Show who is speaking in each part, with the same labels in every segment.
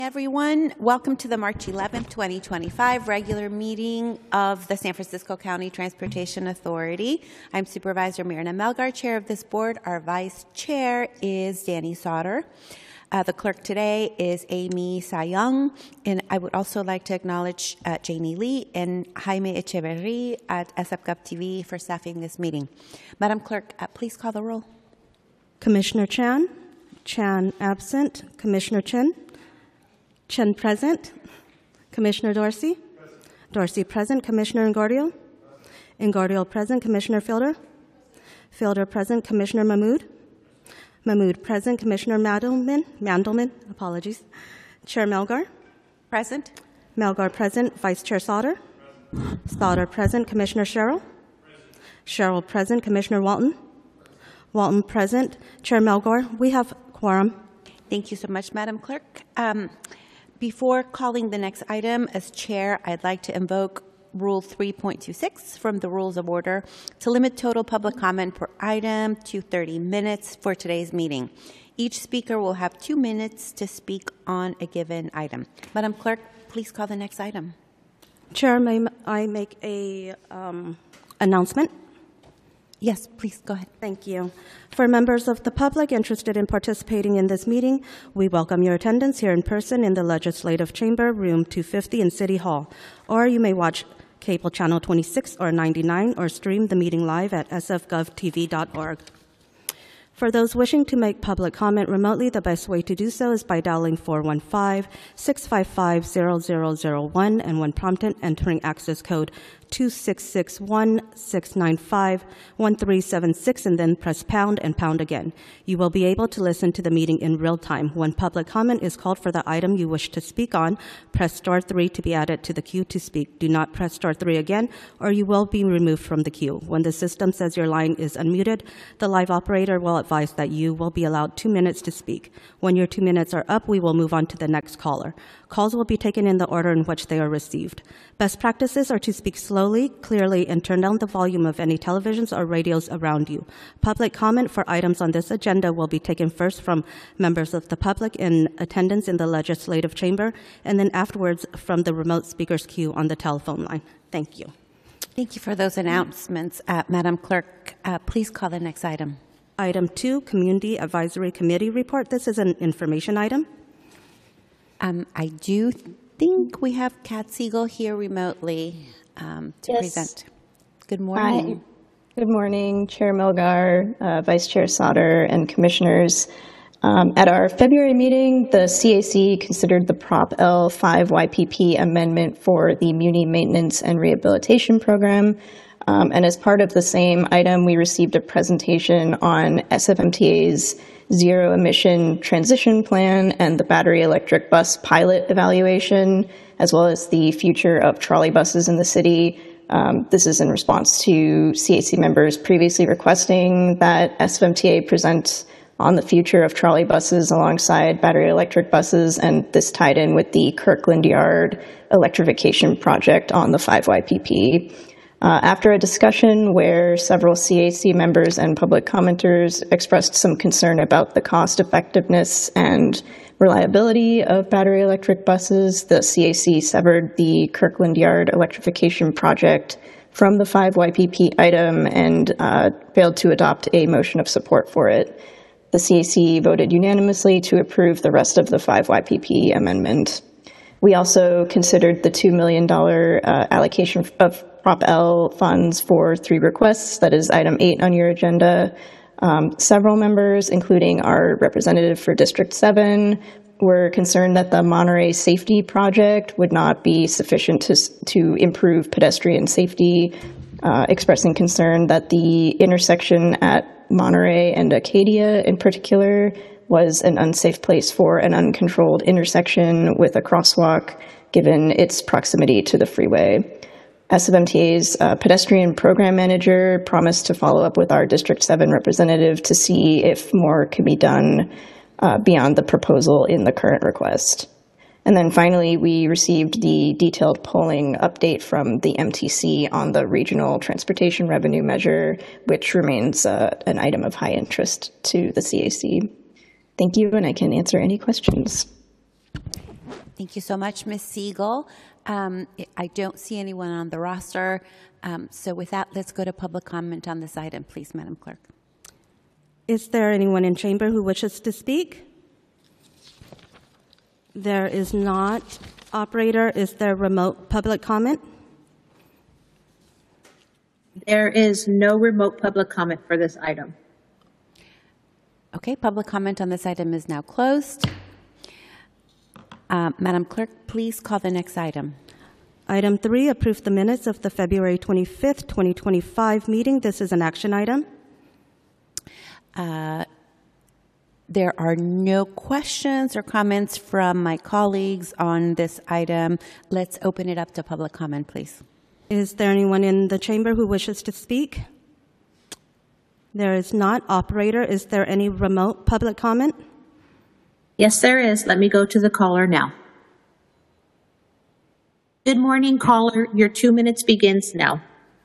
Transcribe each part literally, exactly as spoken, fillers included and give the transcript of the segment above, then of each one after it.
Speaker 1: Everyone, welcome to the March eleventh, twenty twenty-five regular meeting of the San Francisco County Transportation Authority. I'm Supervisor Myrna Melgar, chair of this board. Our vice chair is Danny Sauter. Uh, the clerk today is Amy Sayong, and I would also like to acknowledge uh, Janie Lee and Jaime Echeverri at S F Gov T V for staffing this meeting. Madam Clerk, uh, please call the roll.
Speaker 2: Commissioner Chan, Chan absent. Commissioner Chen, Chen present. Commissioner Dorsey, present. Dorsey present. Commissioner Ingordio, Ingordio present. Commissioner Fielder, Fielder present. Commissioner Mahmood, Mahmood present. Commissioner Mandelman, Mandelman, apologies. Chair Melgar,
Speaker 1: Present.
Speaker 2: Melgar present. Vice Chair Sauter, present. Sauter present. Commissioner Sherrill, present. Sherrill present. Commissioner Walton, Walton present. Chair Melgar, we have quorum.
Speaker 1: Thank you so much, Madam Clerk. Um, Before calling the next item, as chair, I'd like to invoke Rule three point two six from the Rules of Order to limit total public comment per item to thirty minutes for today's meeting. Each speaker will have two minutes to speak on a given item. Madam Clerk, please call the next item.
Speaker 2: Chair, may I make a um, announcement?
Speaker 1: Yes, please go ahead.
Speaker 2: Thank you. For members of the public interested in participating in this meeting, we welcome your attendance here in person in the Legislative Chamber, room two fifty in City Hall. Or you may watch cable channel twenty-six or ninety-nine or stream the meeting live at s f gov t v dot org. For those wishing to make public comment remotely, the best way to do so is by dialing four one five, six five five, zero zero zero one and when prompted, entering access code two six six one, six nine five, one three seven six and then press pound and pound again. You will be able to listen to the meeting in real time. When public comment is called for the item you wish to speak on, press star three to be added to the queue to speak. Do not press star three again or you will be removed from the queue. When the system says your line is unmuted, the live operator will advise that you will be allowed two minutes to speak. When your two minutes are up, we will move on to the next caller. Calls will be taken in the order in which they are received. Best practices are to speak slowly, clearly, and turn down the volume of any televisions or radios around you. Public comment for items on this agenda will be taken first from members of the public in attendance in the Legislative Chamber, and then afterwards from the remote speakers queue on the telephone line. Thank you.
Speaker 1: Thank you for those announcements. Uh, Madam Clerk, uh, please call the next item.
Speaker 2: Item two, Community Advisory Committee Report. This is an information item.
Speaker 1: Um, I do think we have Kat Siegel here remotely um, to
Speaker 3: yes.
Speaker 1: present. Good morning.
Speaker 3: Hi. Good morning, Chair Melgar, uh, Vice Chair Sauter, and Commissioners. Um, at our February meeting, the C A C considered the Prop L five Y P P amendment for the Muni Maintenance and Rehabilitation Program. Um, and as part of the same item, we received a presentation on S F M T A's Zero Emission Transition Plan and the Battery Electric Bus Pilot Evaluation, as well as the future of trolley buses in the city. Um, this is in response to C A C members previously requesting that S F M T A present on the future of trolley buses alongside battery electric buses, and this tied in with the Kirkland Yard electrification project on the five Y P P. Uh, after a discussion where several C A C members and public commenters expressed some concern about the cost effectiveness and reliability of battery electric buses, the C A C severed the Kirkland Yard electrification project from the five Y P P item and uh, failed to adopt a motion of support for it. The C A C voted unanimously to approve the rest of the five Y P P amendment. We also considered the two million dollars uh, allocation of Prop L funds for three requests. That is item eight on your agenda. Um, several members, including our representative for District seven, were concerned that the Monterey Safety Project would not be sufficient to, to improve pedestrian safety, uh, expressing concern that the intersection at Monterey and Acadia in particular was an unsafe place for an uncontrolled intersection with a crosswalk, given its proximity to the freeway. S F M T A's uh, pedestrian program manager promised to follow up with our District seven representative to see if more can be done uh, beyond the proposal in the current request. And then finally, we received the detailed polling update from the M T C on the regional transportation revenue measure, which remains uh, an item of high interest to the C A C. Thank you, and I can answer any questions.
Speaker 1: Thank you so much, Miz Siegel. Um, I don't see anyone on the roster. Um, so with that, let's go to public comment on this item, please, Madam Clerk.
Speaker 2: Is there anyone in chamber who wishes to speak? There is not. Operator, is there remote public comment?
Speaker 4: There is no remote public comment for this item.
Speaker 1: Okay, public comment on this item is now closed. Uh, Madam Clerk, please call the next item.
Speaker 2: Item three, approve the minutes of the February twenty-fifth, twenty twenty-five meeting. This is an action item.
Speaker 1: Uh, there are no questions or comments from my colleagues on this item. Let's open it up to public comment, please.
Speaker 2: Is there anyone in the chamber who wishes to speak? There is not. Operator, is there any remote public comment?
Speaker 4: Yes, there is. Let me go to the caller now. Good morning, caller. Your two minutes begins now.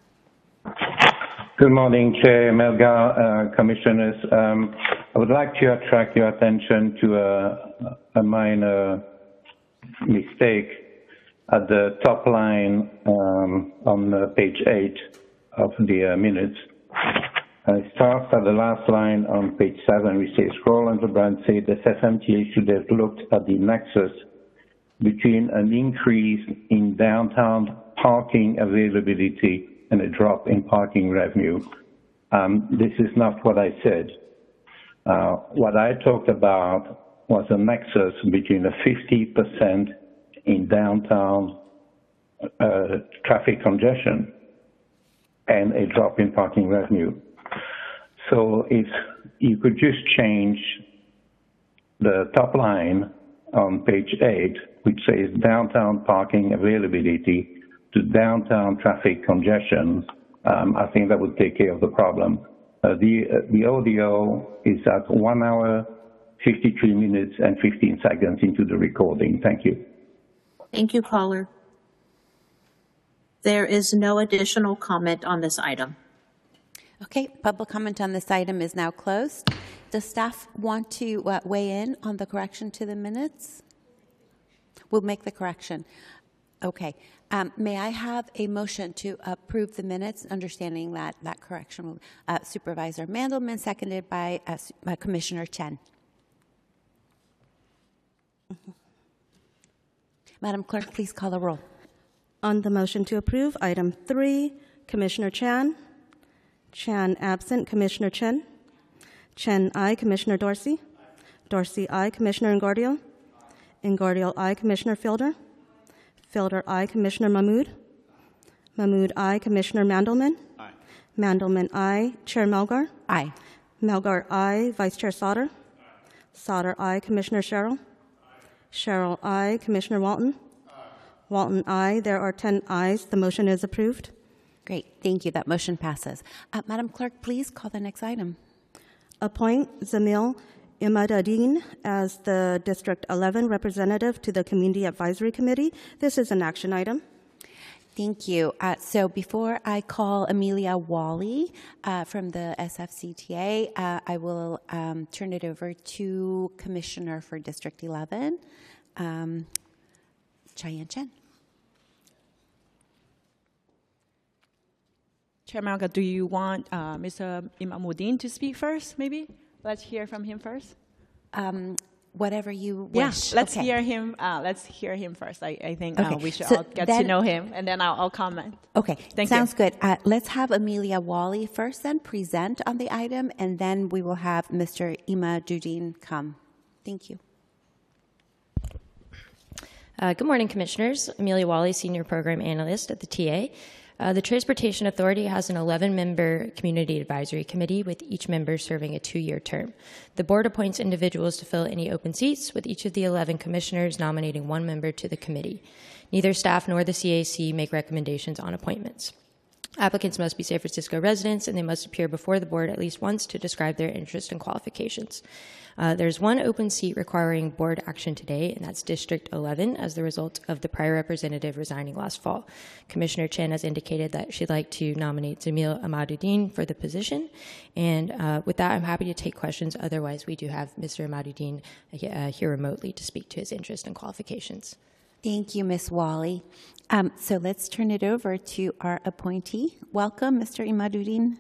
Speaker 5: Good morning, Chair Melgar, uh, Commissioners. Um, I would like to attract your attention to a, a minor mistake at the top line um, on uh, page eight of the uh, minutes. Uh, it starts at the last line on page seven. We say, scroll on the brand say the S M T A should have looked at the nexus between an increase in downtown parking availability and a drop in parking revenue. Um, this is not what I said. Uh, what I talked about was a nexus between a fifty percent in downtown uh, traffic congestion and a drop in parking revenue. So if you could just change the top line on page eight, which says downtown parking availability, to downtown traffic congestion, um, I think that would take care of the problem. Uh, the, uh, the audio is at one hour, fifty-three minutes, and fifteen seconds into the recording. Thank you.
Speaker 4: Thank you, caller. There is no additional comment on this item.
Speaker 1: Okay, public comment on this item is now closed. Does staff want to uh, weigh in on the correction to the minutes? We'll make the correction. Okay. Um, may I have a motion to approve the minutes, understanding that that correction will, uh, Supervisor Mandelman, seconded by uh, uh, Commissioner Chen. Mm-hmm. Madam Clerk, please call the roll.
Speaker 2: On the motion to approve, item three, Commissioner Chan. Chan absent. Commissioner Chen. Chen, aye. Commissioner Dorsey. Dorsey, aye. Commissioner Ingardio. Ingardio, aye. Commissioner Fielder. Fielder, aye. Commissioner Mahmood. Mahmood, aye. Commissioner Mandelman. Aye. Mandelman, aye. Chair Melgar.
Speaker 1: Aye.
Speaker 2: Melgar, aye. Vice Chair Sauter. Aye. Sauter, aye. Commissioner Sherrill. Aye. Sherrill, aye. Commissioner Walton. Aye. Walton, aye. There are ten ayes. The motion is approved.
Speaker 1: Great. Thank you. That motion passes. Uh, Madam Clerk, please call the next item.
Speaker 2: Appoint Zamil Imaduddin as the District eleven representative to the Community Advisory Committee. This is an action item.
Speaker 1: Thank you. Uh, so before I call Amelia Wally uh, from the S F C T A, uh, I will um, turn it over to Commissioner for District eleven, um, Cheyenne Chen.
Speaker 6: Chair Melgar, do you want uh, Mister Imamuddin to speak first, maybe? Let's hear from him first.
Speaker 1: Um, whatever you
Speaker 6: yeah,
Speaker 1: wish.
Speaker 6: let's
Speaker 1: okay.
Speaker 6: hear him. Uh, let's hear him first. I, I think
Speaker 1: okay.
Speaker 6: uh, we should
Speaker 1: so
Speaker 6: all get
Speaker 1: then,
Speaker 6: to know him, and then I'll, I'll comment.
Speaker 1: Okay,
Speaker 6: Thank
Speaker 1: sounds
Speaker 6: you.
Speaker 1: good. Uh, let's have Amelia Wally first, then present on the item, and then we will have Mister Imaduddin come. Thank you.
Speaker 7: Uh, good morning, Commissioners. Amelia Wally, Senior Program Analyst at the T A. Uh, the Transportation Authority has an eleven-member Community Advisory Committee, with each member serving a two-year term. The Board appoints individuals to fill any open seats, with each of the eleven commissioners nominating one member to the committee. Neither staff nor the C A C make recommendations on appointments. Applicants must be San Francisco residents, and they must appear before the board at least once to describe their interest and qualifications. Uh, there's one open seat requiring board action today, and that's District eleven, as the result of the prior representative resigning last fall. Commissioner Chen has indicated that she'd like to nominate Zamil Ahmaduddin for the position, and uh, with that, I'm happy to take questions. Otherwise, we do have Mister Ahmaduddin uh, here remotely to speak to his interest and qualifications.
Speaker 1: Thank you, Miz Wally. Um, so let's turn it over to our appointee. Welcome, Mister Ahmaduddin.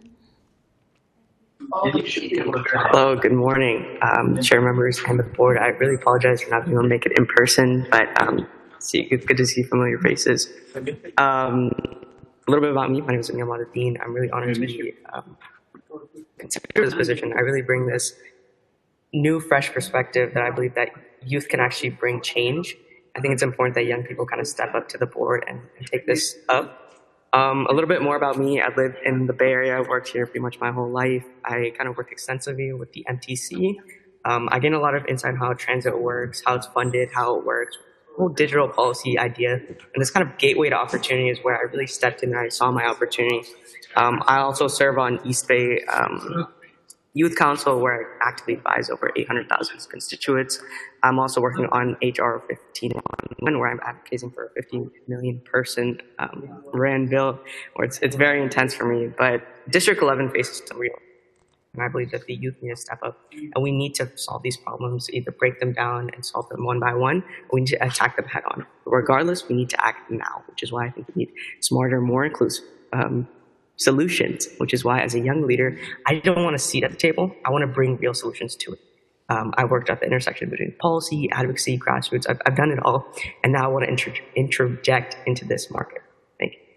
Speaker 8: Hello, good morning, um, chair members and the board. I really apologize for not being able to make it in person, but um, see, it's good to see familiar faces. Um, a little bit about me. My name is Zamil Ahmaduddin. I'm really honored to be um, considered for this position. I really bring this new, fresh perspective that I believe that youth can actually bring change. I think it's important that young people kind of step up to the board and, and take this up. Um, a little bit more about me. I live in the Bay Area. I've worked here pretty much my whole life. I kind of work extensively with the M T C. Um, I gain a lot of insight on how transit works, how it's funded, how it works, whole digital policy idea. And this kind of gateway to opportunity is where I really stepped in and I saw my opportunity. Um, I also serve on East Bay um, Youth Council, where I actively advise over eight hundred thousand constituents. I'm also working on H R fifteen oh one, where I'm advocating for a fifteen million person um, R A N bill, where it's, it's very intense for me. But District eleven faces some real, and I believe that the youth need to step up, and we need to solve these problems, either break them down and solve them one by one, or we need to attack them head on. But regardless, we need to act now, which is why I think we need smarter, more inclusive um, solutions, which is why as a young leader, I don't want a seat at the table. I want to bring real solutions to it. Um, I worked at the intersection between policy, advocacy, grassroots. I've, I've done it all. And now I want to inter interject into this market. Thank you.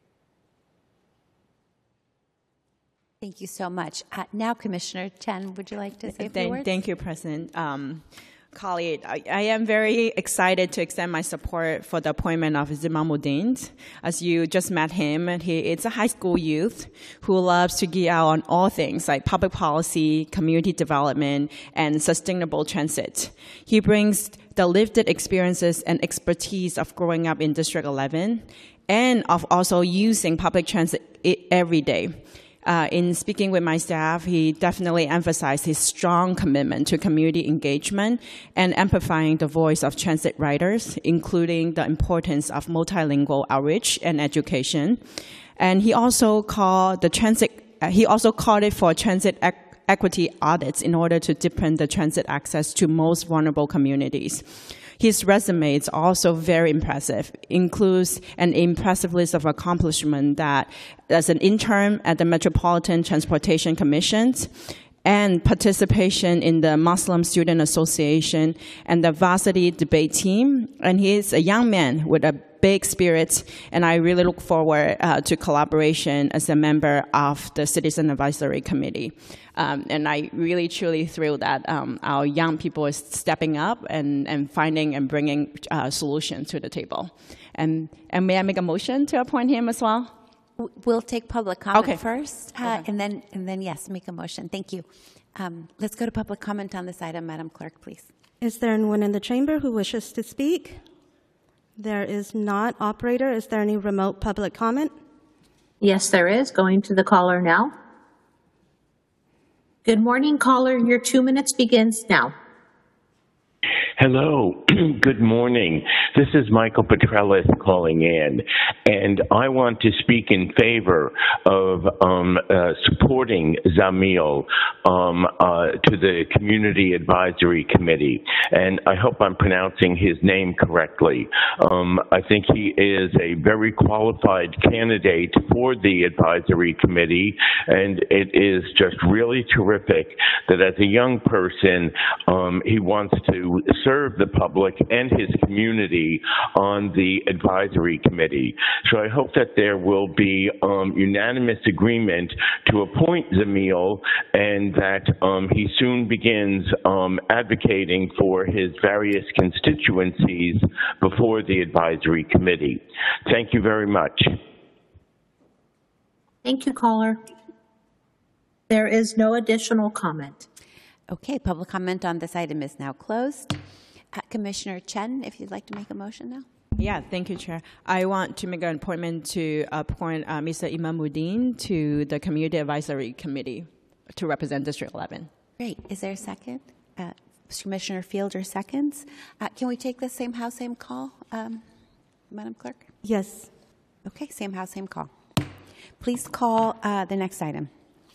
Speaker 1: Thank you so much. Uh, now, Commissioner Chen, would you like to say a few
Speaker 6: Thank,
Speaker 1: words?
Speaker 6: thank you, President. Um, Khalid, I, I am very excited to extend my support for the appointment of Zamil Ahmaduddin. As you just met him, he is a high school youth who loves to geek out on all things like public policy, community development, and sustainable transit. He brings the lived experiences and expertise of growing up in District eleven and of also using public transit every day. Uh, in speaking with my staff, he definitely emphasized his strong commitment to community engagement and amplifying the voice of transit riders, including the importance of multilingual outreach and education. And he also called the transit. Uh, he also called it for transit ec equity audits in order to deepen the transit access to most vulnerable communities. His resume is also very impressive. Includes an impressive list of accomplishments that as an intern at the Metropolitan Transportation Commission and participation in the Muslim Student Association and the varsity debate team. And he is a young man with a big spirit, and I really look forward uh, to collaboration as a member of the Citizen Advisory Committee. Um, and I really truly thrilled that um, our young people is stepping up and, and finding and bringing uh, solutions to the table. And, and may I make a motion to appoint him as well?
Speaker 1: We'll take public comment
Speaker 6: Okay.
Speaker 1: first, uh,
Speaker 6: Okay.
Speaker 1: and then and then yes, make a motion. Thank you. Um, let's go to public comment on this item, Madam Clerk, please.
Speaker 2: Is there anyone in the chamber who wishes to speak? There is not. Operator, is there any remote public comment?
Speaker 4: Yes, there is. Going to the caller now. Good morning, caller. Your two minutes begins now.
Speaker 9: Hello, good morning. This is Michael Petrellis calling in, and I want to speak in favor of um, uh, supporting Zamil um, uh, to the Community Advisory Committee, and I hope I'm pronouncing his name correctly. Um, I think he is a very qualified candidate for the Advisory Committee, and it is just really terrific that as a young person, um, he wants to serve the public and his community on the advisory committee. So I hope that there will be um, unanimous agreement to appoint Zamil, and that um, he soon begins um, advocating for his various constituencies before the advisory committee. Thank you very much.
Speaker 4: Thank you, caller. There is no additional comment.
Speaker 1: Okay, public comment on this item is now closed. Uh, Commissioner Chen, if you'd like to make a motion now.
Speaker 6: Yeah, thank you, Chair. I want to make an appointment to appoint uh, Mister Imamuddin to the Community Advisory Committee to represent District eleven.
Speaker 1: Great. Is there a second? Uh, Commissioner Fielder seconds. Uh, can we take the same house, same call, um, Madam Clerk?
Speaker 2: Yes.
Speaker 1: Okay, same house, same call. Please call uh, the next item.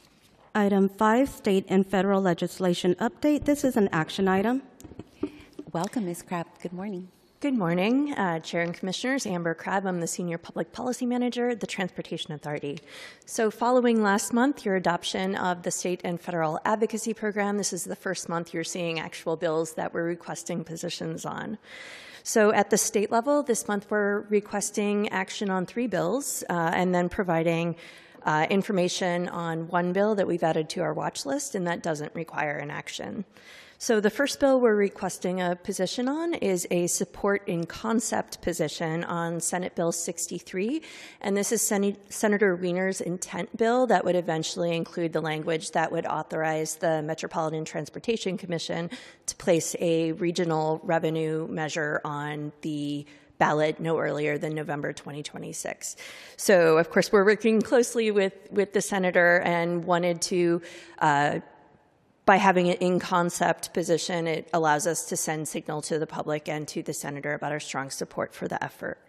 Speaker 2: Item five, state and federal legislation update. This is an action item.
Speaker 1: Welcome, Miz Crabb. Good morning.
Speaker 10: Good morning, uh, Chair and Commissioners. Amber Crabb, I'm the Senior Public Policy Manager at the Transportation Authority. So following last month, your adoption of the State and Federal Advocacy Program, this is the first month you're seeing actual bills that we're requesting positions on. So at the state level, this month we're requesting action on three bills uh, and then providing uh, information on one bill that we've added to our watch list, and that doesn't require an action. So the first bill we're requesting a position on is a support in concept position on Senate Bill sixty-three, and this is Sen- Senator Wiener's intent bill that would eventually include the language that would authorize the Metropolitan Transportation Commission to place a regional revenue measure on the ballot no earlier than November twenty twenty-six. So, of course, we're working closely with, with the senator and wanted to uh, by having an in-concept position, it allows us to send signal to the public and to the senator about our strong support for the effort.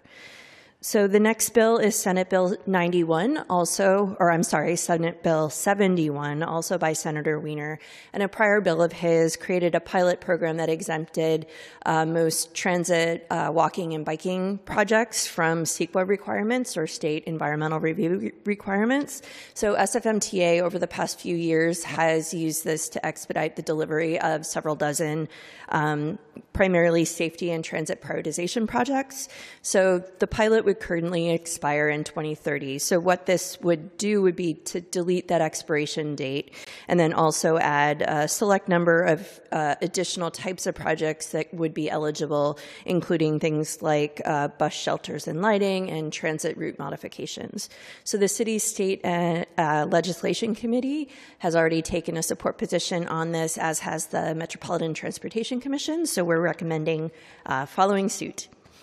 Speaker 10: So the next bill is Senate Bill ninety-one, also, or I'm sorry, Senate Bill seventy-one, also by Senator Wiener. And a prior bill of his created a pilot program that exempted uh, most transit, uh, walking, and biking projects from S E Q A requirements or state environmental review requirements. So S F M T A over the past few years has used this to expedite the delivery of several dozen um, primarily safety and transit prioritization projects. So the pilot would currently expire in twenty thirty. So what this would do would be to delete that expiration date and then also add a select number of uh, additional types of projects that would be eligible, including things like uh, bus shelters and lighting and transit route modifications. So the City, State, and uh, Legislation Committee has already taken a support position on this, as has the Metropolitan Transportation Commission. So we're recommending uh, following suit.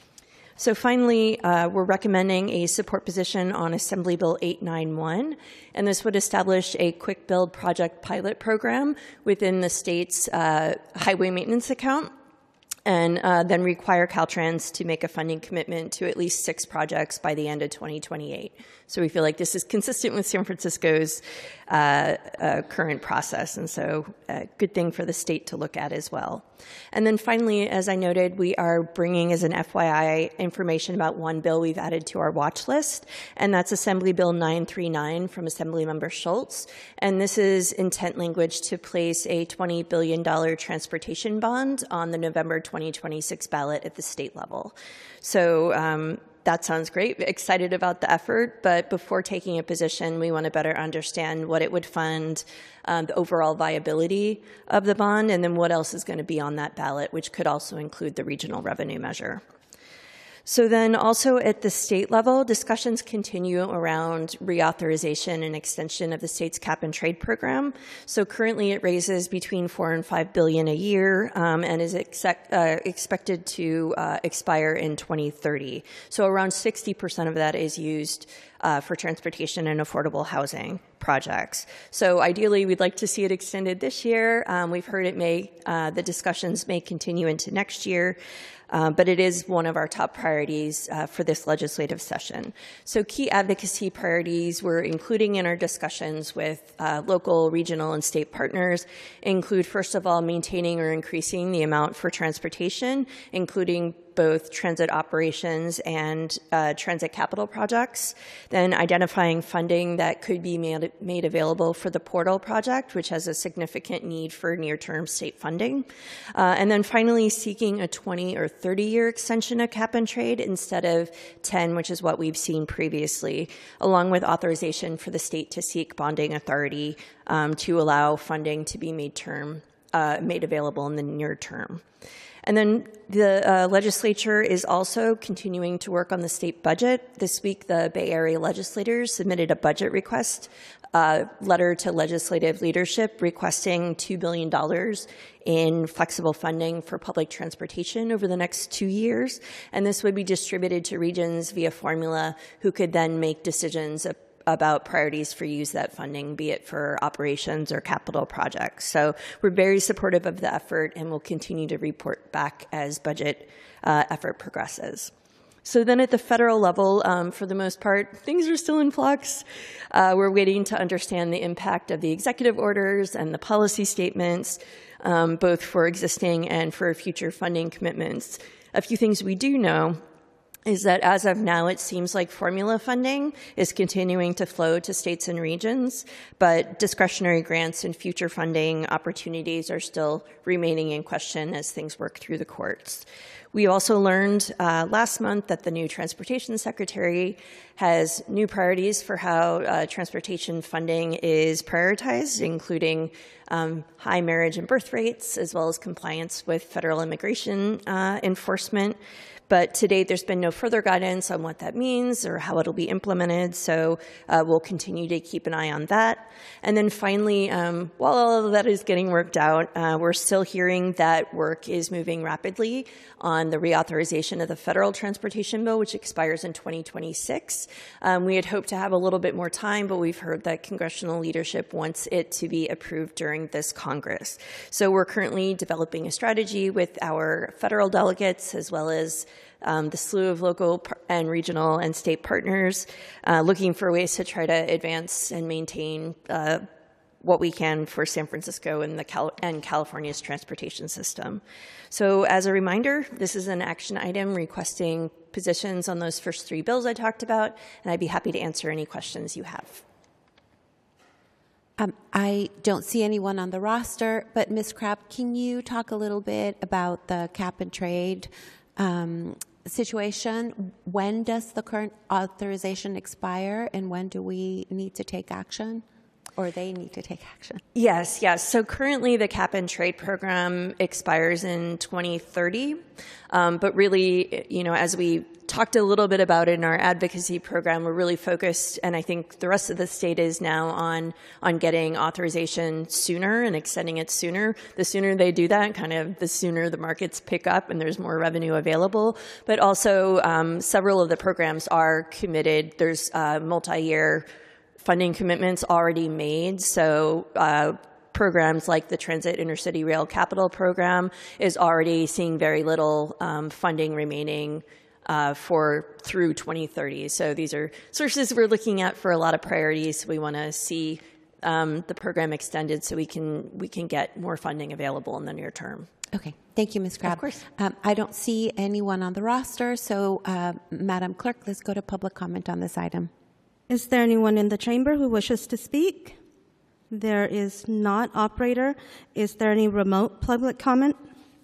Speaker 10: So finally, uh, we're recommending a support position on Assembly Bill eight ninety-one, and this would establish a quick build project pilot program within the state's uh, highway maintenance account, and uh, then require Caltrans to make a funding commitment to at least six projects by the end of twenty twenty-eight. So we feel like this is consistent with San Francisco's uh, uh, current process, and so a good thing for the state to look at as well. And then finally, as I noted, we are bringing as an F Y I information about one bill we've added to our watch list, and that's Assembly Bill nine thirty-nine from Assemblymember Schultz. And this is intent language to place a twenty billion dollars transportation bond on the November twenty twenty-six ballot at the state level. So um, that sounds great. Excited about the effort, but before taking a position, we want to better understand what it would fund, um, the overall viability of the bond, and then what else is going to be on that ballot, which could also include the regional revenue measure. So then also at the state level, discussions continue around reauthorization and extension of the state's cap and trade program. So currently it raises between four and five billion a year um, and is expect, uh, expected to uh, expire in twenty thirty. So around sixty percent of that is used uh, for transportation and affordable housing projects. So ideally, we'd like to see it extended this year. Um, we've heard it may, uh, the discussions may continue into next year. Um, but it is one of our top priorities uh, for this legislative session. So key advocacy priorities we're including in our discussions with uh, local, regional, and state partners include, first of all, maintaining or increasing the amount for transportation, including both transit operations and uh, transit capital projects, then identifying funding that could be made, made available for the Portal project, which has a significant need for near-term state funding, uh, and then finally seeking a twenty or thirty-year extension of cap and trade instead of ten, which is what we've seen previously, along with authorization for the state to seek bonding authority um, to allow funding to be made term, uh, made available in the near term. And then the uh, legislature is also continuing to work on the state budget. This week, the Bay Area legislators submitted a budget request uh, letter to legislative leadership requesting two billion dollars in flexible funding for public transportation over the next two years. And this would be distributed to regions via formula who could then make decisions about priorities for use of that funding, be it for operations or capital projects. So we're very supportive of the effort and will continue to report back as budget uh, effort progresses. So then at the federal level, um, for the most part, things are still in flux. Uh, we're waiting to understand the impact of the executive orders and the policy statements, um, both for existing and for future funding commitments. A few things we do know is that as of now, it seems like formula funding is continuing to flow to states and regions, but discretionary grants and future funding opportunities are still remaining in question as things work through the courts. We also learned uh, last month that the new Transportation Secretary has new priorities for how uh, transportation funding is prioritized, including um, high marriage and birth rates, as well as compliance with federal immigration uh, enforcement. But to date, there's been no further guidance on what that means or how it'll be implemented, so uh, we'll continue to keep an eye on that. And then finally, um, while all of that is getting worked out, uh, we're still hearing that work is moving rapidly on the reauthorization of the federal transportation bill, which expires in twenty twenty-six. Um, we had hoped to have a little bit more time, but we've heard that congressional leadership wants it to be approved during this Congress. So we're currently developing a strategy with our federal delegates as well as Um, the slew of local and regional and state partners, uh, looking for ways to try to advance and maintain uh, what we can for San Francisco and, the Cal and California's transportation system. So as a reminder, this is an action item requesting positions on those first three bills I talked about, and I'd be happy to answer any questions you have.
Speaker 1: Um, I don't see anyone on the roster, but Miz Crabb, can you talk a little bit about the cap and trade Um, situation? When does the current authorization expire, and when do we need to take action, or they need to take action?
Speaker 10: Yes, yes. So currently the cap and trade program expires in twenty thirty, um, but really, you know, as we talked a little bit about in our advocacy program, we're really focused, and I think the rest of the state is now on on getting authorization sooner and extending it sooner. The sooner they do that, kind of the sooner the markets pick up and there's more revenue available. But also, um, several of the programs are committed. There's uh, multi-year funding commitments already made. So uh, programs like the Transit Intercity Rail Capital Program is already seeing very little um, funding remaining Uh, for through twenty thirty. So these are sources we're looking at for a lot of priorities. We want to see um, the program extended so we can we can get more funding available in the near term.
Speaker 1: Okay. Thank you, Miz Crabb.
Speaker 10: Of course.
Speaker 1: Um, I don't see anyone on the roster, so uh, Madam Clerk, let's go to public comment on this item.
Speaker 2: Is there anyone in the chamber who wishes to speak? There is not. Operator, is there any remote public comment?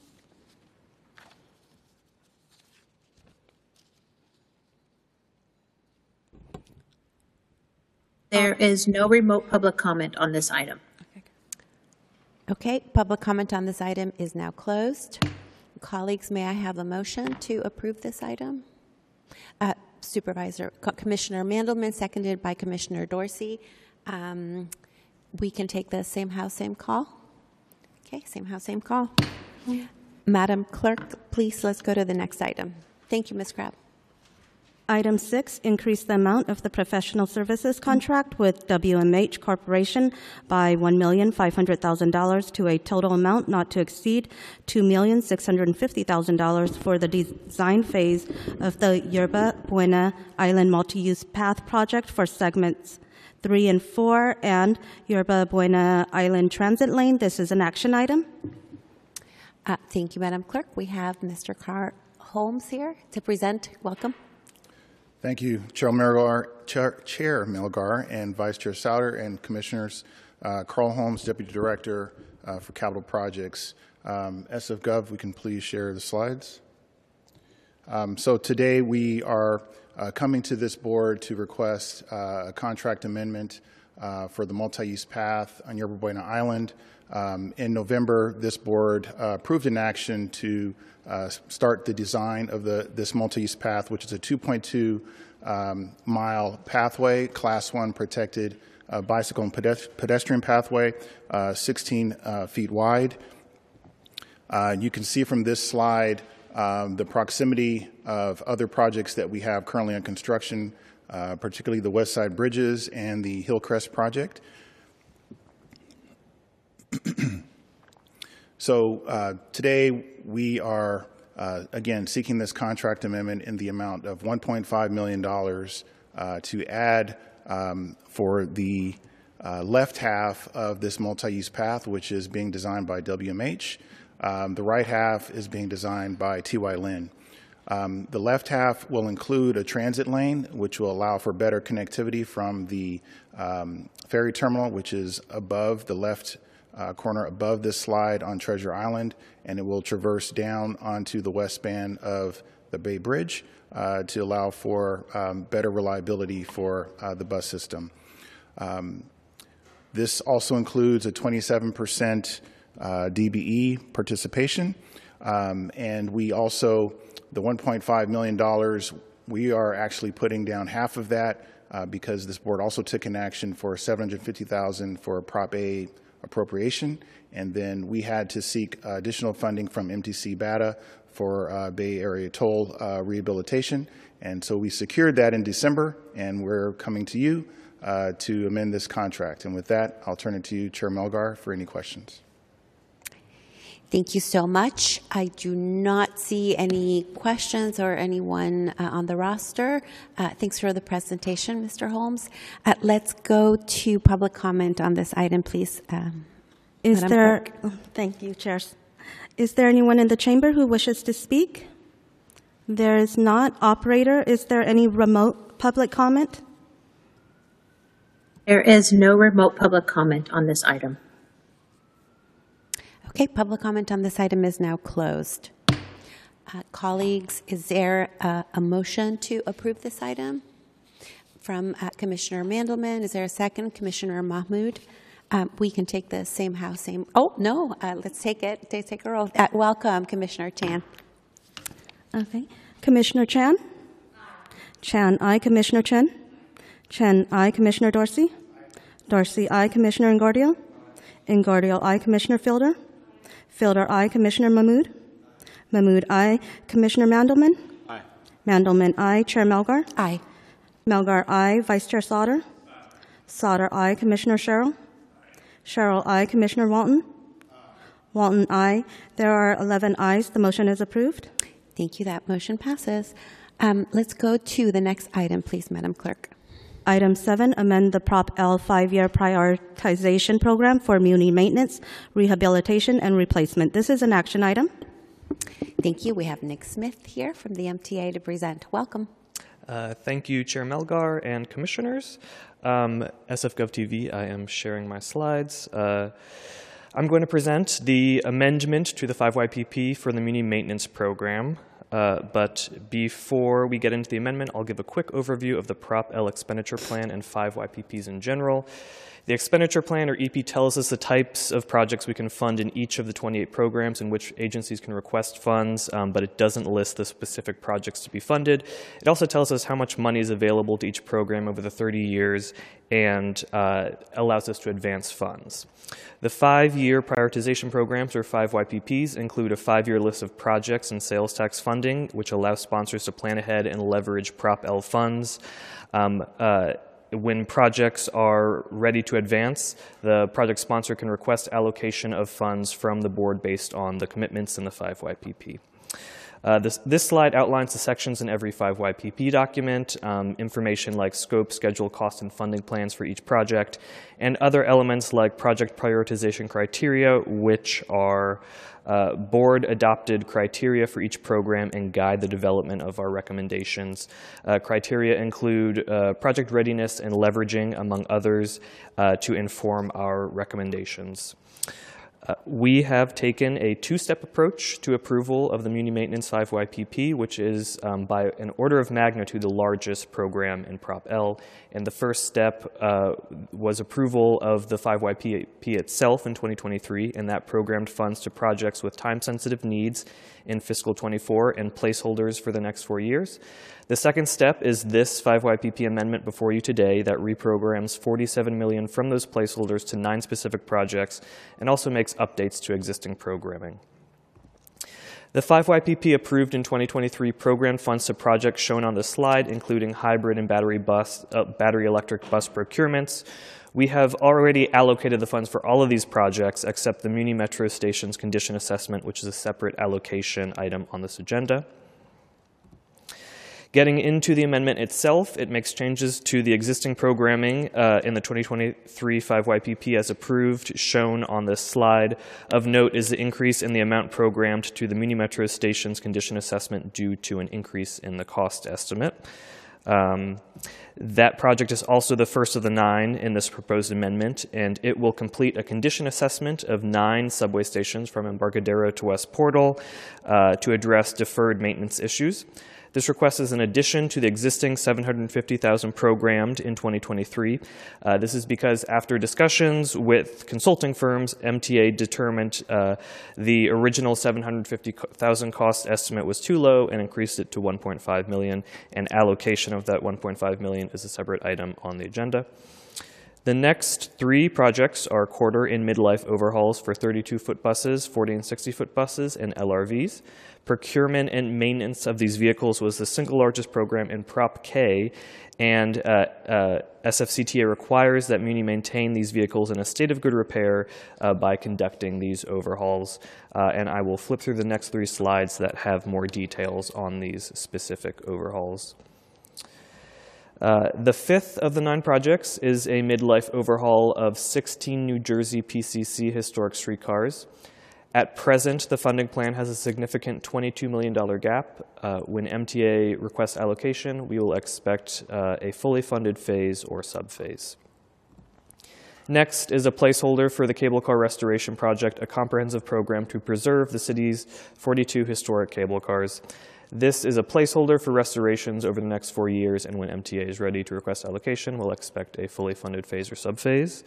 Speaker 4: There is no remote public comment on this item.
Speaker 1: Okay, public comment on this item is now closed. Colleagues, may I have a motion to approve this item? Uh, Supervisor, Co- Commissioner Mandelman, seconded by Commissioner Dorsey. Um, we can take the same house, same call. Okay, same house, same call. Yeah. Madam Clerk, please, let's go to the next item. Thank you, Miz Crabb.
Speaker 2: Item six, increase the amount of the professional services contract with W M H Corporation by one million five hundred thousand dollars to a total amount not to exceed two million six hundred fifty thousand dollars for the design phase of the Yerba Buena Island Multi-Use Path Project for segments three and four and Yerba Buena Island Transit Lane. This is an action item.
Speaker 1: Uh, thank you, Madam Clerk. We have Mister Carl Holmes here to present. Welcome.
Speaker 11: Thank you, Chair Melgar, Chair, Chair Melgar and Vice Chair Souter and Commissioners. Uh, Carl Holmes, Deputy Director uh, for Capital Projects. Um, S F Gov, we can please share the slides. Um, so today we are uh, coming to this board to request uh, a contract amendment uh, for the multi-use path on Yerba Buena Island. Um, in November, this board uh, approved an action to uh, start the design of the this multi-use path, which is a two point two um, mile pathway, class one protected uh, bicycle and pedest pedestrian pathway, uh, sixteen uh, feet wide. Uh, you can see from this slide um, the proximity of other projects that we have currently in construction, uh, particularly the West Side Bridges and the Hillcrest project. So uh, today we are, uh, again, seeking this contract amendment in the amount of one point five million dollars uh, to add um, for the uh, left half of this multi-use path, which is being designed by W M H. Um, the right half is being designed by T Y Lin. Um, the left half will include a transit lane, which will allow for better connectivity from the um, ferry terminal, which is above the left uh, corner above this slide on Treasure Island, and it will traverse down onto the west span of the Bay Bridge uh, to allow for um, better reliability for uh, the bus system. Um, this also includes a twenty-seven percent uh, D B E participation, um, and we also, the one point five million dollars, we are actually putting down half of that uh, because this board also took an action for seven hundred fifty thousand dollars for a Prop A appropriation, and then we had to seek uh, additional funding from M T C B A T A for uh, Bay Area toll uh, rehabilitation, and so we secured that in December, and we're coming to you uh, to amend this contract. And with that, I'll turn it to you, Chair Melgar, for any questions.
Speaker 1: Thank you so much. I do not see any questions or anyone uh, on the roster. Uh, thanks for the presentation, Mister Holmes. Uh, let's go to public comment on this item, please. Um,
Speaker 2: Is
Speaker 1: Madam
Speaker 2: there?
Speaker 1: Clerk.
Speaker 2: Oh, thank you, Chair. Is there anyone in the chamber who wishes to speak? There is not. Operator, is there any remote public comment?
Speaker 4: There is no remote public comment on this item.
Speaker 1: Okay, public comment on this item is now closed. Uh, colleagues, is there uh, a motion to approve this item from uh, Commissioner Mandelman? Is there a second? Commissioner Mahmoud? Um, we can take the same house, same. Oh, no, uh, let's take it. Take, take a roll. Uh, welcome, Commissioner Chan.
Speaker 2: Okay. Commissioner Chan? Aye. Chan, aye. Commissioner Chen? Chen, aye. Commissioner Dorsey? Aye. Dorsey, aye. Commissioner Engardio? Aye. Engardio, aye. Commissioner Fielder? Fielder, aye. Commissioner Mahmoud? Aye. Mahmoud, aye. Commissioner Mandelman?
Speaker 12: Aye.
Speaker 2: Mandelman, aye. Chair Melgar?
Speaker 1: Aye.
Speaker 2: Melgar, aye. Vice Chair Sauter? Aye. Sauter, aye. Commissioner Sherrill? Aye. Sherrill, aye. Commissioner Walton? Aye. Walton, aye. There are eleven ayes. The motion is approved.
Speaker 1: Thank you. That motion passes. Um, let's go to the next item, please, Madam Clerk.
Speaker 2: Item seven, amend the Prop L five-year prioritization program for muni maintenance, rehabilitation, and replacement. This is an action item.
Speaker 1: Thank you. We have Nick Smith here from the M T A to present. Welcome.
Speaker 12: Uh, thank you, Chair Melgar and Commissioners. Um, S F Gov T V, I am sharing my slides. Uh, I'm going to present the amendment to the five Y P P for the Muni Maintenance Program. Uh, but before we get into the amendment, I'll give a quick overview of the Prop L expenditure plan and five Y P Ps in general. The expenditure plan, or E P, tells us the types of projects we can fund in each of the twenty-eight programs in which agencies can request funds, um, but it doesn't list the specific projects to be funded. It also tells us how much money is available to each program over the thirty years and uh, allows us to advance funds. The five-year prioritization programs, or five Y P Ps, include a five-year list of projects and sales tax funding, which allows sponsors to plan ahead and leverage Prop L funds. Um, uh, When projects are ready to advance, the project sponsor can request allocation of funds from the board based on the commitments in the five Y P P. Uh, this, this slide outlines the sections in every five Y P P document, um, information like scope, schedule, cost, and funding plans for each project, and other elements like project prioritization criteria, which are Uh, board-adopted criteria for each program and guide the development of our recommendations. Uh, criteria include uh, project readiness and leveraging, among others, uh, to inform our recommendations. Uh, we have taken a two-step approach to approval of the Muni Maintenance five Y P P, which is um, by an order of magnitude the largest program in Prop L. And the first step uh, was approval of the five Y P P itself in twenty twenty-three, and that programmed funds to projects with time-sensitive needs in fiscal twenty-four and placeholders for the next four years. The second step is this five Y P P amendment before you today that reprograms forty-seven million dollars from those placeholders to nine specific projects and also makes updates to existing programming. The five Y P P approved in twenty twenty-three programmed funds to projects shown on the slide, including hybrid and battery bus, uh, battery electric bus procurements. We have already allocated the funds for all of these projects except the Muni Metro Station's condition assessment, which is a separate allocation item on this agenda. Getting into the amendment itself, it makes changes to the existing programming uh, in the twenty twenty-three five Y P P as approved, shown on this slide. Of note is the increase in the amount programmed to the Muni Metro Station's condition assessment due to an increase in the cost estimate. Um, that project is also the first of the nine in this proposed amendment, and it will complete a condition assessment of nine subway stations from Embarcadero to West Portal uh, to address deferred maintenance issues. This request is in addition to the existing seven hundred fifty thousand dollars programmed in twenty twenty-three. Uh, this is because after discussions with consulting firms, M T A determined uh, the original seven hundred fifty thousand dollars cost estimate was too low and increased it to one point five million dollars, and allocation of that one point five million dollars is a separate item on the agenda. The next three projects are quarter and midlife overhauls for thirty-two foot buses, forty and sixty foot buses, and L R Vs. Procurement and maintenance of these vehicles was the single largest program in Prop K, and uh, uh, S F C T A requires that Muni maintain these vehicles in a state of good repair uh, by conducting these overhauls. Uh, and I will flip through the next three slides that have more details on these specific overhauls. Uh, the fifth of the nine projects is a midlife overhaul of sixteen New Jersey P C C historic streetcars. At present, the funding plan has a significant twenty-two million dollars gap. Uh, when M T A requests allocation, we will expect uh, a fully funded phase or subphase. Next is a placeholder for the cable car restoration project, a comprehensive program to preserve the city's forty-two historic cable cars. This is a placeholder for restorations over the next four years, and when M T A is ready to request allocation, we'll expect a fully funded phase or subphase.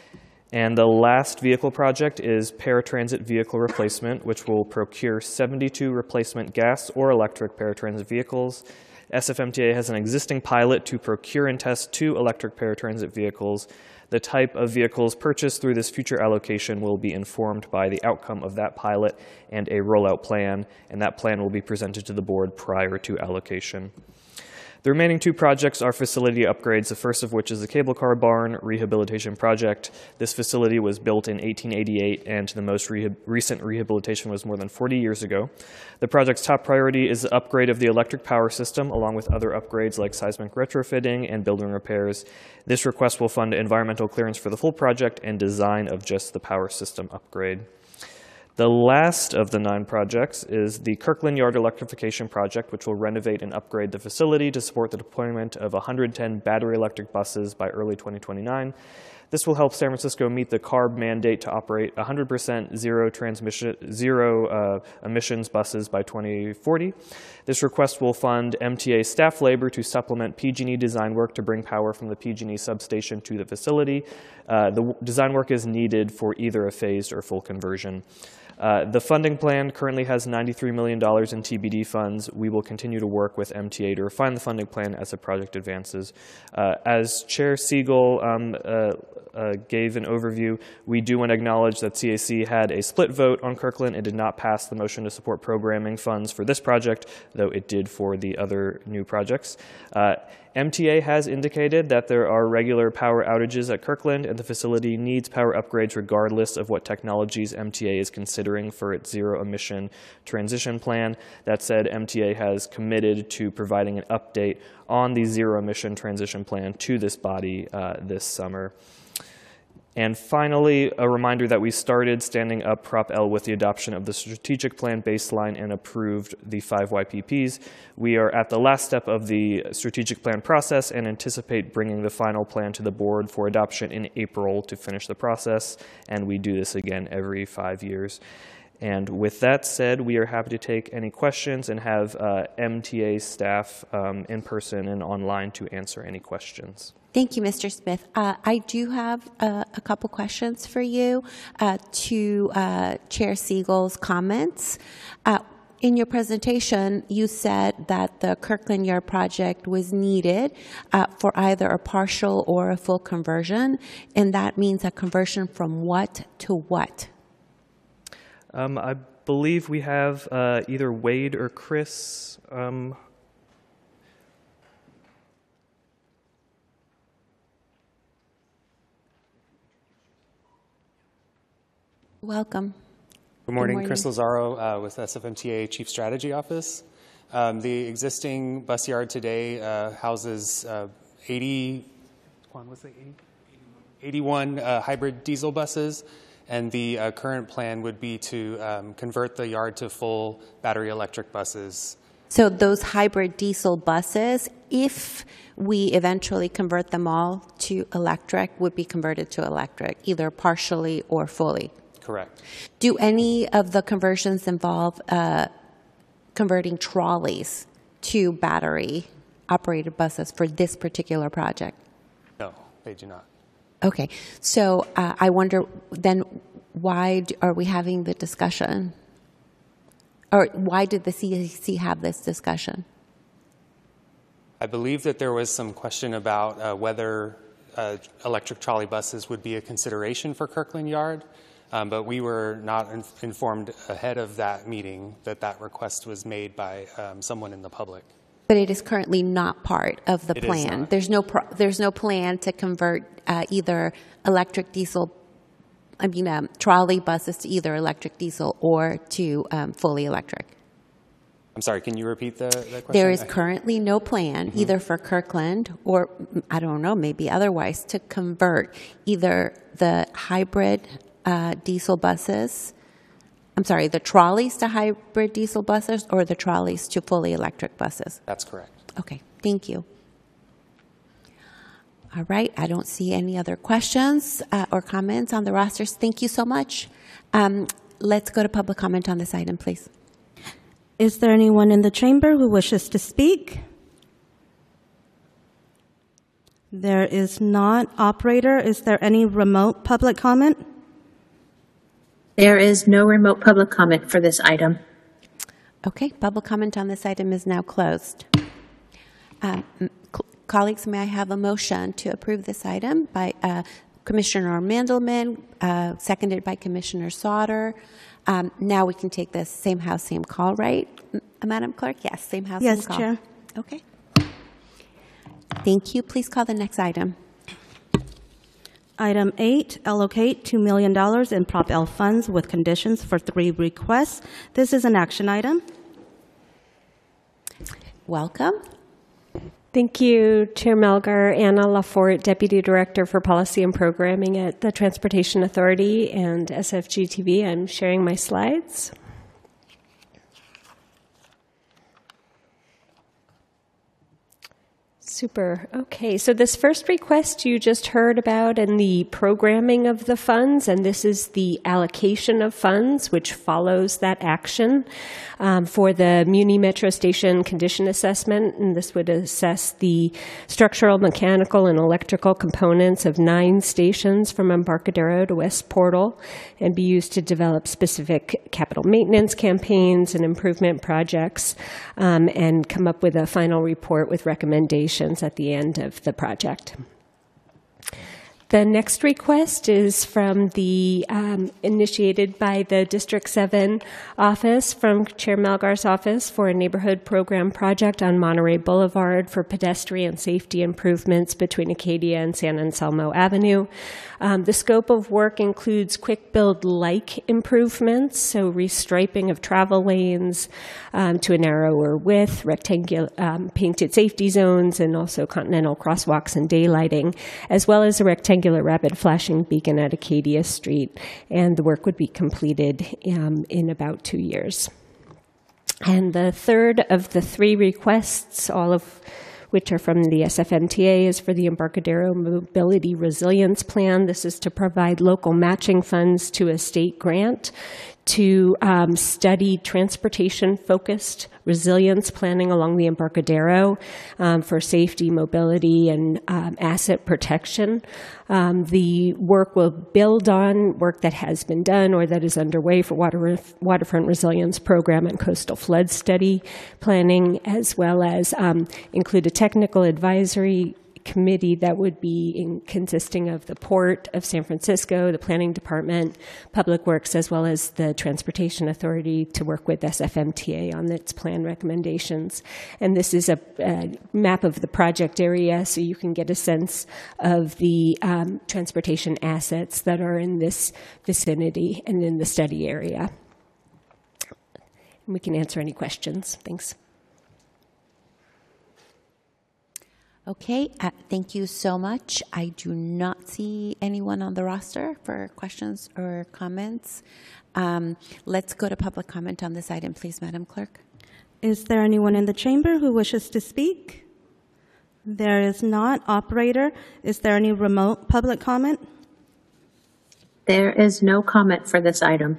Speaker 12: And the last vehicle project is paratransit vehicle replacement, which will procure seventy-two replacement gas or electric paratransit vehicles. S F M T A has an existing pilot to procure and test two electric paratransit vehicles. The type of vehicles purchased through this future allocation will be informed by the outcome of that pilot and a rollout plan, and that plan will be presented to the board prior to allocation. The remaining two projects are facility upgrades, the first of which is the cable car barn rehabilitation project. This facility was built in eighteen eighty-eight, and the most rehab recent rehabilitation was more than forty years ago. The project's top priority is the upgrade of the electric power system, along with other upgrades like seismic retrofitting and building repairs. This request will fund environmental clearance for the full project and design of just the power system upgrade. The last of the nine projects is the Kirkland Yard Electrification Project, which will renovate and upgrade the facility to support the deployment of one hundred ten battery electric buses by early twenty twenty-nine. This will help San Francisco meet the CARB mandate to operate one hundred percent zero transmission, zero uh, emissions buses by twenty forty. This request will fund M T A staff labor to supplement P G and E design work to bring power from the P G and E substation to the facility. Uh, the design work is needed for either a phased or full conversion. Uh, the funding plan currently has ninety-three million dollars in T B D funds. We will continue to work with M T A to refine the funding plan as the project advances. Uh, as Chair Siegel um, uh, uh, gave an overview, we do want to acknowledge that C A C had a split vote on Kirkland and did not pass the motion to support programming funds for this project, though it did for the other new projects. Uh, M T A has indicated that there are regular power outages at Kirkland, and the facility needs power upgrades regardless of what technologies M T A is considering for its zero-emission transition plan. That said, M T A has committed to providing an update on the zero-emission transition plan to this body uh, this summer. And finally, a reminder that we started standing up Prop L with the adoption of the strategic plan baseline and approved the five Y P Ps. We are at the last step of the strategic plan process and anticipate bringing the final plan to the board for adoption in April to finish the process. And we do this again every five years. And with that said, we are happy to take any questions and have uh, M T A staff um, in person and online to answer any questions.
Speaker 1: Thank you, Mister Smith. Uh, I do have uh, a couple questions for you uh, to uh, Chair Siegel's comments. Uh, in your presentation, you said that the Kirkland Yard project was needed uh, for either a partial or a full conversion, and that means a conversion from what to what?
Speaker 12: Um, I believe we have uh, either Wade or Chris. Um,
Speaker 1: Welcome.
Speaker 13: Good morning.
Speaker 1: Good morning.
Speaker 13: Chris Lazaro uh, with S F M T A Chief Strategy Office. Um, the existing bus yard today uh, houses uh, eighty, what's it, eighty? eighty-one uh, hybrid diesel buses, and the uh, current plan would be to um, convert the yard to full battery electric buses.
Speaker 1: So those hybrid diesel buses, if we eventually convert them all to electric, would be converted to electric, either partially or fully?
Speaker 13: Correct.
Speaker 1: Do any of the conversions involve uh, converting trolleys to battery-operated buses for this particular project?
Speaker 13: No, they do not.
Speaker 1: Okay. So uh, I wonder then why do, are we having the discussion? Or why did the C A C have this discussion?
Speaker 13: I believe that there was some question about uh, whether uh, electric trolley buses would be a consideration for Kirkland Yard. Um, but we were not in informed ahead of that meeting that that request was made by um, someone in the public.
Speaker 1: But it is currently not part of the
Speaker 13: It is
Speaker 1: plan.
Speaker 13: not.
Speaker 1: There's no pro there's no plan to convert uh, either electric diesel, I mean um, trolley buses to either electric diesel or to um, fully electric.
Speaker 13: I'm sorry, can you repeat the, the question?
Speaker 1: There is currently no plan,
Speaker 13: Mm-hmm.
Speaker 1: either for Kirkland or, I don't know, maybe otherwise, to convert either the hybrid uh, diesel buses, I'm sorry, the trolleys to hybrid diesel buses or the trolleys to fully electric buses?
Speaker 13: That's correct.
Speaker 1: Okay, thank you. All right, I don't see any other questions uh, or comments on the rosters. Thank you so much. Um, let's go to public comment on this item, please.
Speaker 2: Is there anyone in the chamber who wishes to speak? There is not. Operator, is there any remote public comment?
Speaker 4: There is no remote public comment for this item.
Speaker 1: Okay, public comment on this item is now closed. Um, colleagues, may I have a motion to approve this item by uh, Commissioner Mandelman, uh, seconded by Commissioner Sauter. Um, now we can take this same house, same call, right, M Madam Clerk? Yes, same house,
Speaker 2: yes,
Speaker 1: same call.
Speaker 2: Chair.
Speaker 1: Okay. Thank you. Please call the next item.
Speaker 2: Item eight, allocate two million dollars in Prop L funds with conditions for three requests. This is an action item.
Speaker 1: Welcome.
Speaker 14: Thank you, Chair Melgar. Anna Laforte, Deputy Director for Policy and Programming at the Transportation Authority and S F G T V. I'm sharing my slides. Super. Okay, so this first request you just heard about and the programming of the funds, and this is the allocation of funds, which follows that action um, for the Muni Metro Station condition assessment. And this would assess the structural, mechanical, and electrical components of nine stations from Embarcadero to West Portal and be used to develop specific capital maintenance campaigns and improvement projects um, and come up with a final report with recommendations at the end of the project. The next request is from the, um, initiated by the District seven office from Chair Melgar's office for a neighborhood program project on Monterey Boulevard for pedestrian safety improvements between Acadia and San Anselmo Avenue. Um, the scope of work includes quick build-like improvements, so restriping of travel lanes um, to a narrower width, rectangular um, painted safety zones, and also continental crosswalks and daylighting, as well as a rectangular rectangular rapid flashing beacon at Acadia Street, and the work would be completed um, in about two years. And the third of the three requests, all of which are from the S F M T A, is for the Embarcadero Mobility Resilience Plan. This is to provide local matching funds to a state grant to um, study transportation-focused resilience planning along the Embarcadero um, for safety, mobility, and um, asset protection. Um, the work will build on work that has been done or that is underway for water, waterfront resilience program and coastal flood study planning, as well as um, include a technical advisory committee that would be in, consisting of the Port of San Francisco, the Planning Department, Public Works, as well as the Transportation Authority to work with S F M T A on its plan recommendations. And this is a, a map of the project area, so you can get a sense of the um, transportation assets that are in this vicinity and in the study area. And we can answer any questions. Thanks.
Speaker 1: Okay, uh, thank you so much. I do not see anyone on the roster for questions or comments. Um, let's go to public comment on this item, please, Madam Clerk.
Speaker 2: Is there anyone in the chamber who wishes to speak? There is not. Operator, is there any remote public comment?
Speaker 4: There is no comment for this item.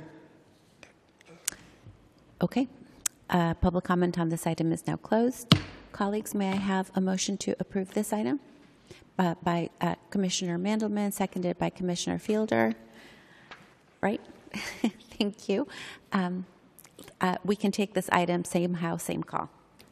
Speaker 1: Okay, uh, public comment on this item is now closed. Colleagues, may I have a motion to approve this item uh, by uh, Commissioner Mandelman, seconded by Commissioner Fielder? Right? Thank you. Um, uh, we can take this item same house, same call.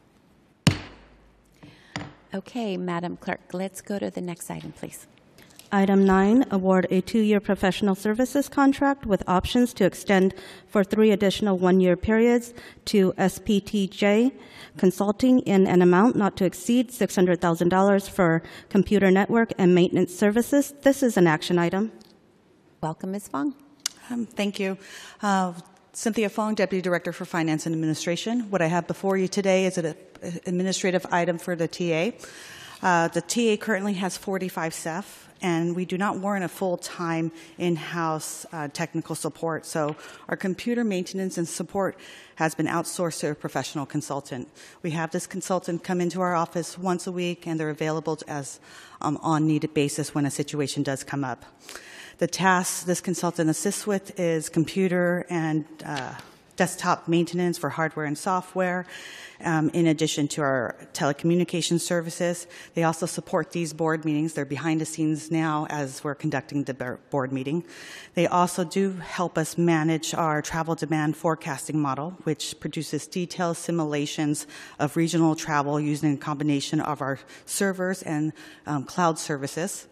Speaker 1: Okay, Madam Clerk, let's go to the next item, please.
Speaker 2: Item nine, award a two-year professional services contract with options to extend for three additional one-year periods to S P T J Consulting in an amount not to exceed six hundred thousand dollars for computer network and maintenance services. This is an action item.
Speaker 1: Welcome, Miz Fong.
Speaker 15: Um, thank you. Uh, Cynthia Fong, Deputy Director for Finance and Administration. What I have before you today is an administrative item for the T A. Uh, the T A currently has forty-five staff, and we do not warrant a full-time in-house uh, technical support. So our computer maintenance and support has been outsourced to a professional consultant. We have this consultant come into our office once a week, and they're available as um, on needed basis when a situation does come up. The tasks this consultant assists with is computer and uh, desktop maintenance for hardware and software, um, in addition to our telecommunications services. They also support these board meetings. They're behind the scenes now as we're conducting the board meeting. They also do help us manage our travel demand forecasting model, which produces detailed simulations of regional travel using a combination of our servers and um, cloud services.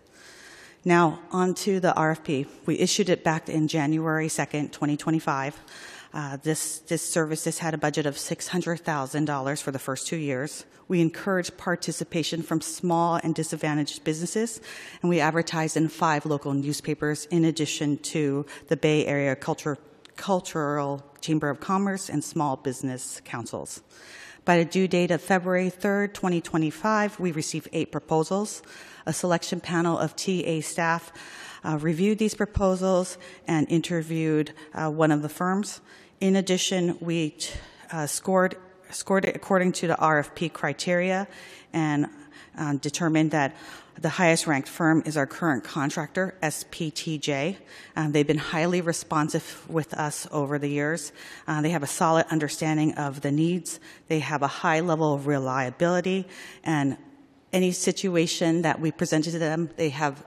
Speaker 15: Now, on to the R F P. We issued it back in January second, twenty twenty-five. Uh, this, this service has had a budget of six hundred thousand dollars for the first two years. We encourage participation from small and disadvantaged businesses, and we advertise in five local newspapers in addition to the Bay Area Culture, Cultural Chamber of Commerce and Small Business Councils. By the due date of February third, twenty twenty-five, we received eight proposals. A selection panel of T A staff uh, reviewed these proposals and interviewed uh, one of the firms. In addition, we uh, scored, scored it according to the R F P criteria and uh, determined that the highest ranked firm is our current contractor, S P T J. Um, they've been highly responsive with us over the years. Uh, they have a solid understanding of the needs. They have a high level of reliability, and any situation that we presented to them, they have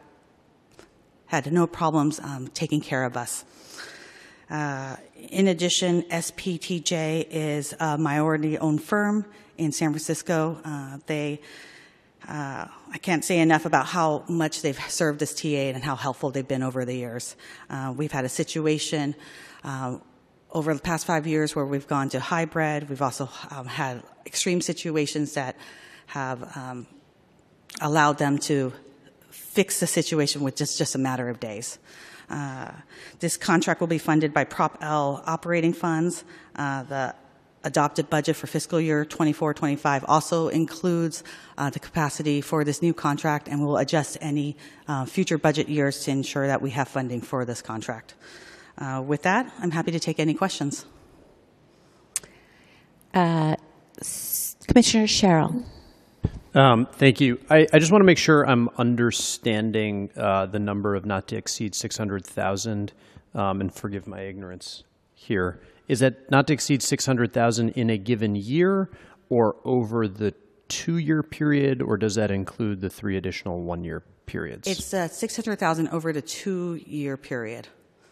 Speaker 15: had no problems um, taking care of us. Uh, in addition, S P T J is a minority-owned firm in San Francisco. Uh, they, uh, I can't say enough about how much they've served this T A and how helpful they've been over the years. Uh, we've had a situation uh, over the past five years where we've gone to hybrid. We've also um, had extreme situations that have um, allowed them to fix the situation with just, just a matter of days. Uh, this contract will be funded by Prop L operating funds. Uh, the adopted budget for fiscal year twenty-four twenty-five also includes uh, the capacity for this new contract, and we'll adjust any uh, future budget years to ensure that we have funding for this contract. Uh, with that, I'm happy to take any questions.
Speaker 1: Uh, Commissioner Sherrill.
Speaker 16: Um, thank you. I, I just want to make sure I'm understanding uh, the number of not to exceed six hundred thousand, um, and forgive my ignorance here. Is that not to exceed six hundred thousand in a given year or over the two-year period, or does that include the three additional one-year periods?
Speaker 15: It's uh, six hundred thousand over the two-year period.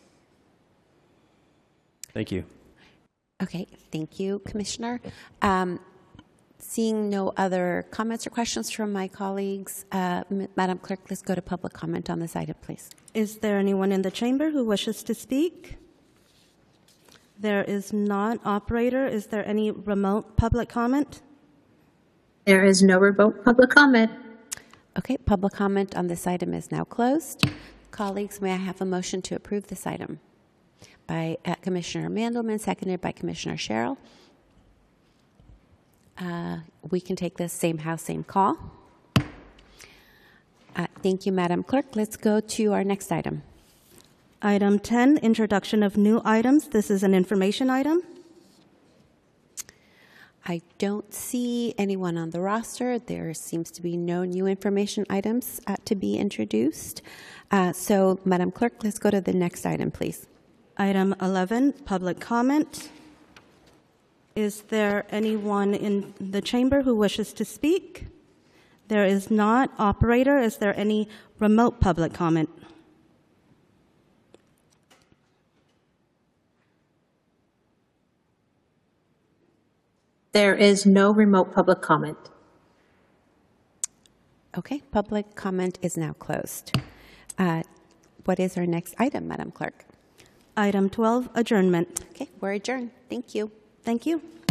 Speaker 16: Thank you.
Speaker 1: Okay, thank you, Commissioner. Um, seeing no other comments or questions from my colleagues, uh, M- Madam Clerk, let's go to public comment on this item, please.
Speaker 2: Is there anyone in the chamber who wishes to speak? There is not. Operator, is there any remote public comment?
Speaker 4: There is no remote public comment.
Speaker 1: Okay, public comment on this item is now closed. Colleagues, may I have a motion to approve this item? By uh, Commissioner Mandelman, seconded by Commissioner Sherrill. Uh, we can take this same house, same call. Uh, thank you, Madam Clerk. Let's go to our next item.
Speaker 2: Item ten, introduction of new items. This is an information item.
Speaker 1: I don't see anyone on the roster. There seems to be no new information items uh, to be introduced. Uh, so, Madam Clerk, let's go to the next item, please.
Speaker 2: Item eleven, public comment. Is there anyone in the chamber who wishes to speak? There is not. Operator, is there any remote public comment?
Speaker 4: There is no remote public comment.
Speaker 1: Okay, public comment is now closed. Uh, what is our next item, Madam Clerk?
Speaker 2: Item twelve, adjournment.
Speaker 1: Okay, we're adjourned. Thank you.
Speaker 2: Thank you.